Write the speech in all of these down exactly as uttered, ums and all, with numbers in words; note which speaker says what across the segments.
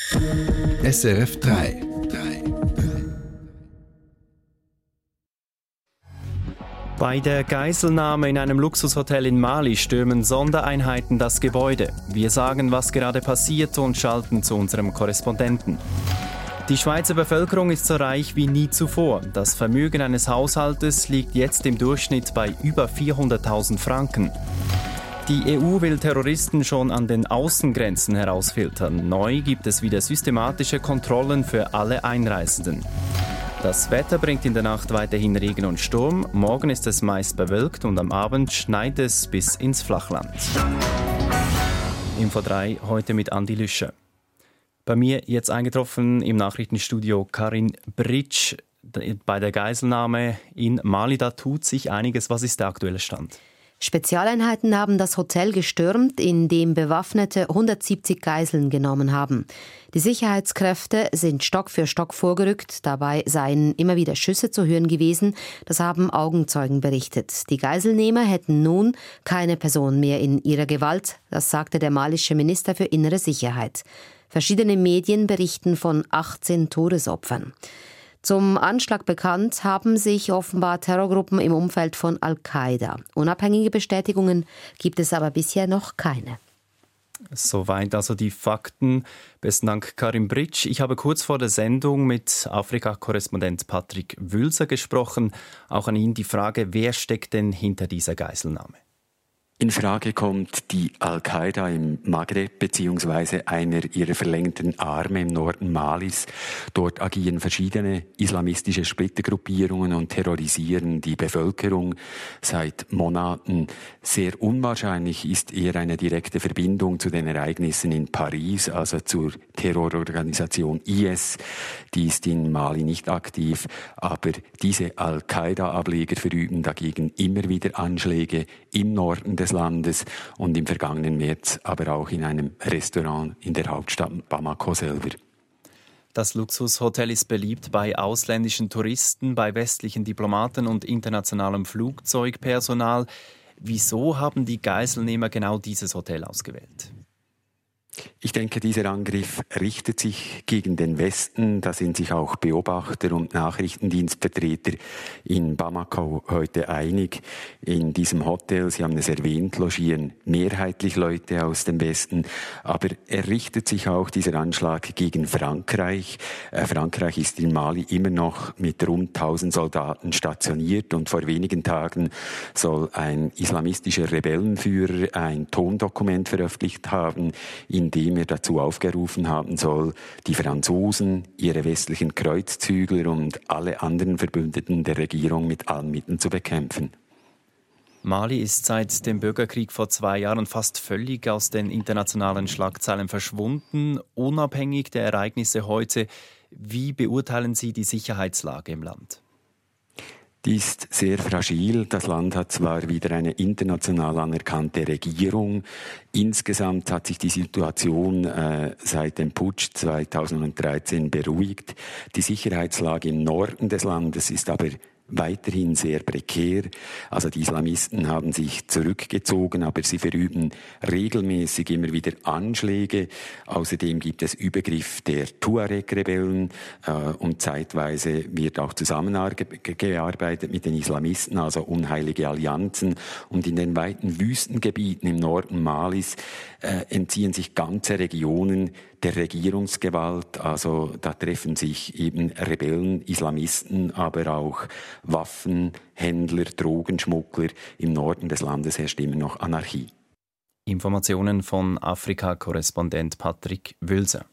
Speaker 1: S R F drei.
Speaker 2: Bei der Geiselnahme in einem Luxushotel in Mali stürmen Sondereinheiten das Gebäude. Wir sagen, was gerade passiert und schalten zu unserem Korrespondenten. Die Schweizer Bevölkerung ist so reich wie nie zuvor. Das Vermögen eines Haushaltes liegt jetzt im Durchschnitt bei über vierhunderttausend Franken. Die E U will Terroristen schon an den Außengrenzen herausfiltern. Neu gibt es wieder systematische Kontrollen für alle Einreisenden. Das Wetter bringt in der Nacht weiterhin Regen und Sturm. Morgen ist es meist bewölkt und am Abend schneit es bis ins Flachland. Info drei, heute mit Andi Lüscher. Bei mir jetzt eingetroffen im Nachrichtenstudio Karin Britsch. Bei der Geiselnahme in Mali, da tut sich einiges. Was ist der aktuelle Stand?
Speaker 3: Spezialeinheiten haben das Hotel gestürmt, in dem Bewaffnete hundertsiebzig Geiseln genommen haben. Die Sicherheitskräfte sind Stock für Stock vorgerückt. Dabei seien immer wieder Schüsse zu hören gewesen. Das haben Augenzeugen berichtet. Die Geiselnehmer hätten nun keine Person mehr in ihrer Gewalt. Das sagte der malische Minister für innere Sicherheit. Verschiedene Medien berichten von achtzehn Todesopfern. Zum Anschlag bekannt haben sich offenbar Terrorgruppen im Umfeld von Al-Qaida. Unabhängige Bestätigungen gibt es aber bisher noch keine.
Speaker 2: Soweit also die Fakten. Besten Dank, Karin Britsch. Ich habe kurz vor der Sendung mit Afrika-Korrespondent Patrick Wülser gesprochen. Auch an ihn die Frage, wer steckt denn hinter dieser Geiselnahme?
Speaker 4: In Frage kommt die Al-Qaida im Maghreb bzw. einer ihrer verlängerten Arme im Norden Malis. Dort agieren verschiedene islamistische Splittergruppierungen und terrorisieren die Bevölkerung seit Monaten. Sehr unwahrscheinlich ist eher eine direkte Verbindung zu den Ereignissen in Paris, also zur Terrororganisation I S. Die ist in Mali nicht aktiv, aber diese Al-Qaida-Ableger verüben dagegen immer wieder Anschläge im Norden des Landes und im vergangenen März aber auch in einem Restaurant in der Hauptstadt Bamako selber.
Speaker 2: Das Luxushotel ist beliebt bei ausländischen Touristen, bei westlichen Diplomaten und internationalem Flugzeugpersonal. Wieso haben die Geiselnehmer genau dieses Hotel ausgewählt?
Speaker 4: Ich denke, dieser Angriff richtet sich gegen den Westen. Da sind sich auch Beobachter und Nachrichtendienstvertreter in Bamako heute einig. In diesem Hotel, Sie haben es erwähnt, logieren mehrheitlich Leute aus dem Westen. Aber er richtet sich auch, dieser Anschlag, gegen Frankreich. Äh, Frankreich ist in Mali immer noch mit rund tausend Soldaten stationiert. Und vor wenigen Tagen soll ein islamistischer Rebellenführer ein Tondokument veröffentlicht haben, in dem er dazu aufgerufen haben soll, die Franzosen, ihre westlichen Kreuzzügler und alle anderen Verbündeten der Regierung mit allen Mitteln zu bekämpfen.
Speaker 2: Mali ist seit dem Bürgerkrieg vor zwei Jahren fast völlig aus den internationalen Schlagzeilen verschwunden, unabhängig der Ereignisse heute. Wie beurteilen Sie die Sicherheitslage im Land?
Speaker 4: Die ist sehr fragil. Das Land hat zwar wieder eine international anerkannte Regierung. Insgesamt hat sich die Situation äh, seit dem Putsch zweitausenddreizehn beruhigt. Die Sicherheitslage im Norden des Landes ist aber weiterhin sehr prekär. Also die Islamisten haben sich zurückgezogen, aber sie verüben regelmäßig immer wieder Anschläge. Außerdem gibt es Übergriff der Tuareg-Rebellen äh, und zeitweise wird auch zusammengearbeitet mit den Islamisten, also unheilige Allianzen. Und in den weiten Wüstengebieten im Norden Malis äh, entziehen sich ganze Regionen der Regierungsgewalt. Also da treffen sich eben Rebellen, Islamisten, aber auch Waffenhändler, Drogenschmuggler. Im Norden des Landes herrscht immer noch Anarchie.
Speaker 2: Informationen von Afrika-Korrespondent Patrick Wülser.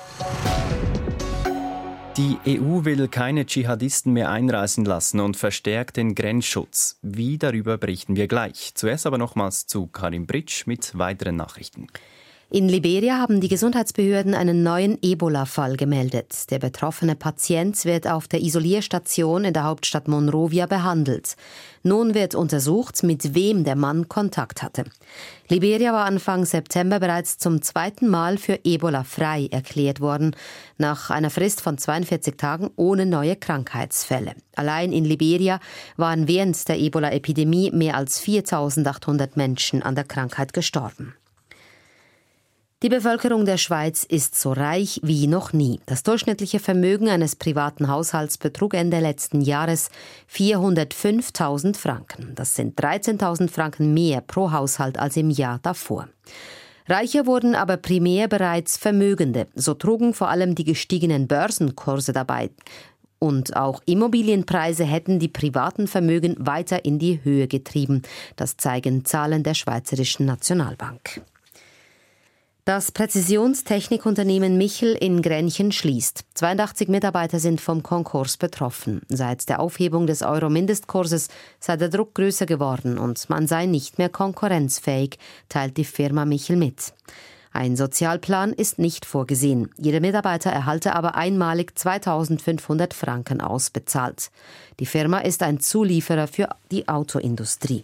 Speaker 2: Die E U will keine Dschihadisten mehr einreisen lassen und verstärkt den Grenzschutz. Wie, darüber berichten wir gleich. Zuerst aber nochmals zu Karin Britsch mit weiteren Nachrichten.
Speaker 3: In Liberia haben die Gesundheitsbehörden einen neuen Ebola-Fall gemeldet. Der betroffene Patient wird auf der Isolierstation in der Hauptstadt Monrovia behandelt. Nun wird untersucht, mit wem der Mann Kontakt hatte. Liberia war Anfang September bereits zum zweiten Mal für Ebola frei erklärt worden, nach einer Frist von zweiundvierzig Tagen ohne neue Krankheitsfälle. Allein in Liberia waren während der Ebola-Epidemie mehr als viertausendachthundert Menschen an der Krankheit gestorben. Die Bevölkerung der Schweiz ist so reich wie noch nie. Das durchschnittliche Vermögen eines privaten Haushalts betrug Ende letzten Jahres vierhundertfünftausend Franken. Das sind dreizehntausend Franken mehr pro Haushalt als im Jahr davor. Reicher wurden aber primär bereits Vermögende. So trugen vor allem die gestiegenen Börsenkurse dabei. Und auch Immobilienpreise hätten die privaten Vermögen weiter in die Höhe getrieben. Das zeigen Zahlen der Schweizerischen Nationalbank. Das Präzisionstechnikunternehmen Michel in Grenchen schließt. zweiundachtzig Mitarbeiter sind vom Konkurs betroffen. Seit der Aufhebung des Euro-Mindestkurses sei der Druck größer geworden und man sei nicht mehr konkurrenzfähig, teilt die Firma Michel mit. Ein Sozialplan ist nicht vorgesehen. Jeder Mitarbeiter erhalte aber einmalig zweitausendfünfhundert Franken ausbezahlt. Die Firma ist ein Zulieferer für die Autoindustrie.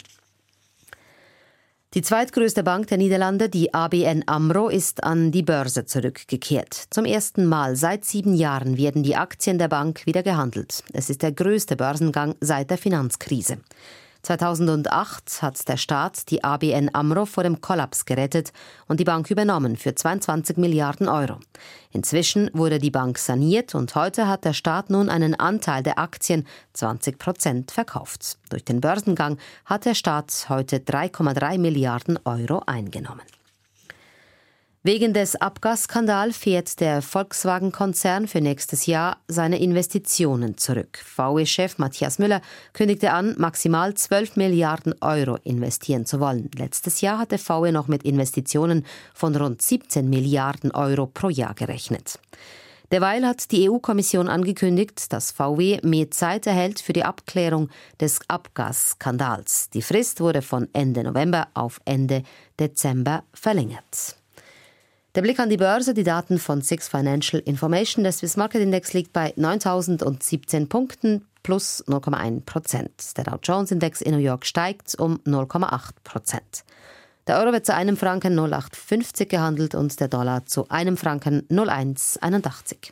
Speaker 3: Die zweitgrößte Bank der Niederlande, die A B N AMRO, ist an die Börse zurückgekehrt. Zum ersten Mal seit sieben Jahren werden die Aktien der Bank wieder gehandelt. Es ist der größte Börsengang seit der Finanzkrise. zweitausendacht hat der Staat die A B N AMRO vor dem Kollaps gerettet und die Bank übernommen für zweiundzwanzig Milliarden Euro. Inzwischen wurde die Bank saniert und heute hat der Staat nun einen Anteil der Aktien, zwanzig Prozent, verkauft. Durch den Börsengang hat der Staat heute drei Komma drei Milliarden Euro eingenommen. Wegen des Abgasskandals fährt der Volkswagen-Konzern für nächstes Jahr seine Investitionen zurück. V W-Chef Matthias Müller kündigte an, maximal zwölf Milliarden Euro investieren zu wollen. Letztes Jahr hatte V W noch mit Investitionen von rund siebzehn Milliarden Euro pro Jahr gerechnet. Derweil hat die E U-Kommission angekündigt, dass V W mehr Zeit erhält für die Abklärung des Abgasskandals. Die Frist wurde von Ende November auf Ende Dezember verlängert. Der Blick an die Börse, die Daten von Six Financial Information. Der Swiss Market Index liegt bei neuntausendsiebzehn Punkten plus null Komma eins Prozent. Der Dow Jones Index in New York steigt um null Komma acht Prozent. Der Euro wird zu einem Franken null Komma achtundfünfzig gehandelt und der Dollar zu einem Franken null Komma eins einundachtzig.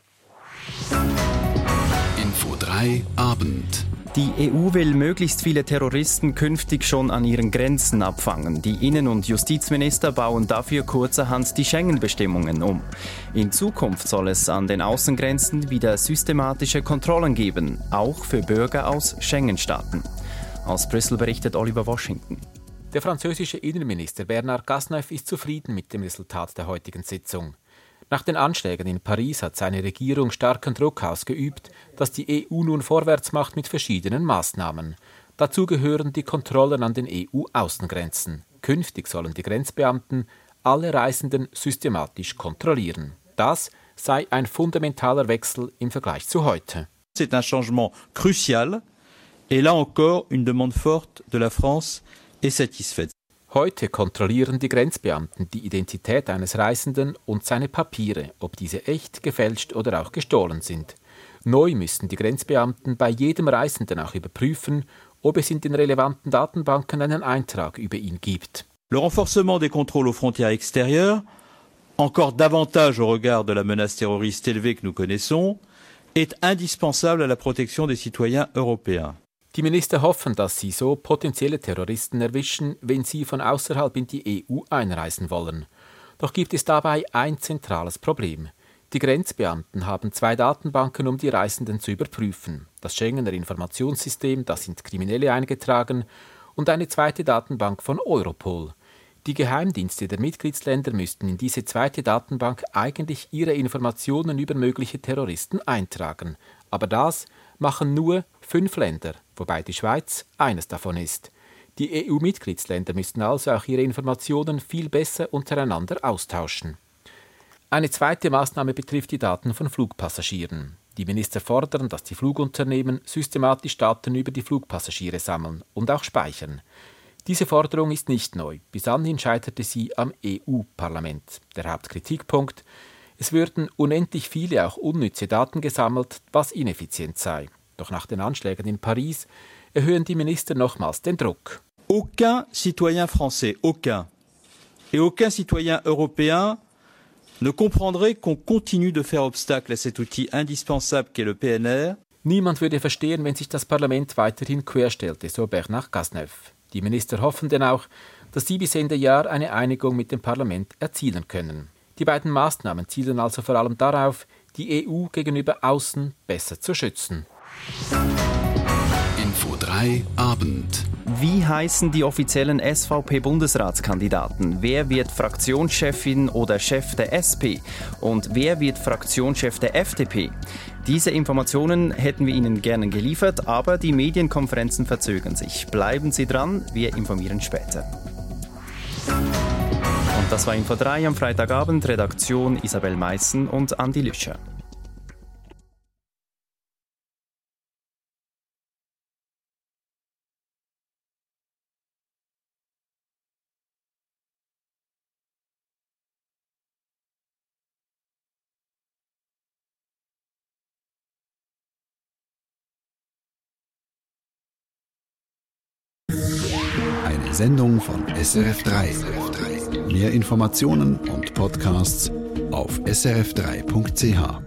Speaker 1: Info drei Abend.
Speaker 2: Die E U will möglichst viele Terroristen künftig schon an ihren Grenzen abfangen. Die Innen- und Justizminister bauen dafür kurzerhand die Schengen-Bestimmungen um. In Zukunft soll es an den Außengrenzen wieder systematische Kontrollen geben, auch für Bürger aus Schengen-Staaten. Aus Brüssel berichtet Oliver Washington.
Speaker 5: Der französische Innenminister Bernard Cazeneuve ist zufrieden mit dem Resultat der heutigen Sitzung. Nach den Anschlägen in Paris hat seine Regierung starken Druck ausgeübt, dass die E U nun vorwärts macht mit verschiedenen Maßnahmen. Dazu gehören die Kontrollen an den E U-Außengrenzen. Künftig sollen die Grenzbeamten alle Reisenden systematisch kontrollieren. Das sei ein fundamentaler Wechsel im Vergleich zu heute.
Speaker 6: C'est un changement crucial et là encore une demande forte de la France est satisfaite.
Speaker 5: Heute kontrollieren die Grenzbeamten die Identität eines Reisenden und seine Papiere, ob diese echt, gefälscht oder auch gestohlen sind. Neu müssen die Grenzbeamten bei jedem Reisenden auch überprüfen, ob es in den relevanten Datenbanken einen Eintrag über ihn gibt.
Speaker 6: Le renforcement des contrôles aux frontières extérieures, encore davantage au regard de la menace terroriste élevée que nous connaissons, est indispensable à la protection des citoyens européens.
Speaker 5: Die Minister hoffen, dass sie so potenzielle Terroristen erwischen, wenn sie von außerhalb in die E U einreisen wollen. Doch gibt es dabei ein zentrales Problem. Die Grenzbeamten haben zwei Datenbanken, um die Reisenden zu überprüfen. Das Schengener Informationssystem, da sind Kriminelle eingetragen, und eine zweite Datenbank von Europol. Die Geheimdienste der Mitgliedsländer müssten in diese zweite Datenbank eigentlich ihre Informationen über mögliche Terroristen eintragen. Aber das machen nur fünf Länder, wobei die Schweiz eines davon ist. Die E U-Mitgliedsländer müssten also auch ihre Informationen viel besser untereinander austauschen. Eine zweite Maßnahme betrifft die Daten von Flugpassagieren. Die Minister fordern, dass die Flugunternehmen systematisch Daten über die Flugpassagiere sammeln und auch speichern. Diese Forderung ist nicht neu. Bis anhin scheiterte sie am E U-Parlament. Der Hauptkritikpunkt: Es würden unendlich viele, auch unnütze Daten gesammelt, was ineffizient sei. Doch nach den Anschlägen in Paris erhöhen die Minister nochmals den Druck.
Speaker 6: Aucun citoyen français, aucun, et aucun citoyen européen ne comprendrait qu'on continue de faire obstacle à cet outil indispensable qu'est le P N R.
Speaker 5: Niemand würde verstehen, wenn sich das Parlament weiterhin querstellte, so Bernard Cazeneuve. Die Minister hoffen denn auch, dass sie bis Ende Jahr eine Einigung mit dem Parlament erzielen können. Die beiden Maßnahmen zielen also vor allem darauf, die E U gegenüber außen besser zu schützen.
Speaker 1: Info drei Abend.
Speaker 2: Wie heißen die offiziellen S V P-Bundesratskandidaten? Wer wird Fraktionschefin oder Chef der S P? Und wer wird Fraktionschef der F D P? Diese Informationen hätten wir Ihnen gerne geliefert, aber die Medienkonferenzen verzögern sich. Bleiben Sie dran, wir informieren später. Und das war Info drei am Freitagabend. Redaktion Isabel Meissen und Andi Lüscher.
Speaker 1: Eine Sendung von S R F drei. Mehr Informationen und Podcasts auf s r f drei punkt c h.